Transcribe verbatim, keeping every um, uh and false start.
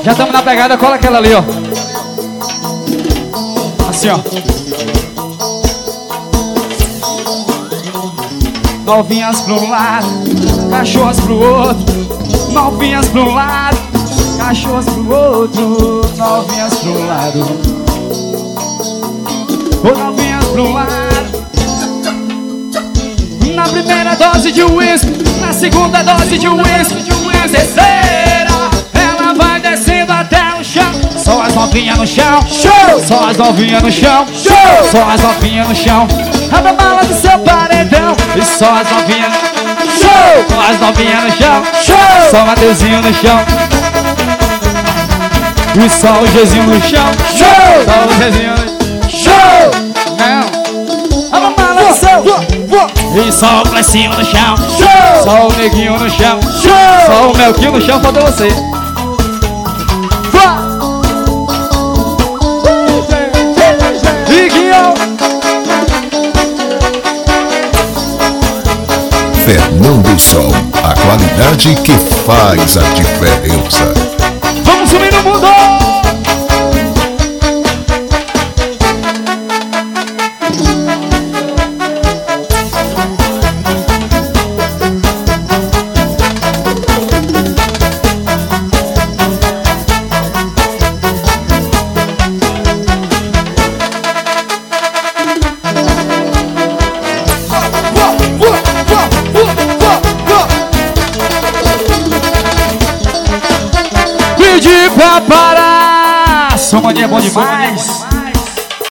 Já estamos na pegada, cola aquela ali, ó. Assim, ó. Novinhas pra um lado, cachorras pro outro. Novinhas pra um lado, cachorras pro outro. Novinhas pra um lado, ou novinhas pra um lado. Na primeira dose de uísque, na segunda dose de uísque, na terceira ela vai descendo até o chão. Só as novinhas no chão, show! Só as novinhas no chão, show! Só as novinhas no chão. Abra a mala do seu paredão e só as novinhas no show! Só as novinhas no chão, show! Só o Mateuzinho no chão e só o Gzinho no chão, show! Só o Gzinho no show! Não! Abra a mala do seu e só o Clecinho no chão, show! Só o Neguinho no chão, show! Só o Melquinho no chão, falta você. Fernando Sol, a qualidade que faz a diferença. Vamos subir no mundo! Pedi pra parar, sua mania é bom demais.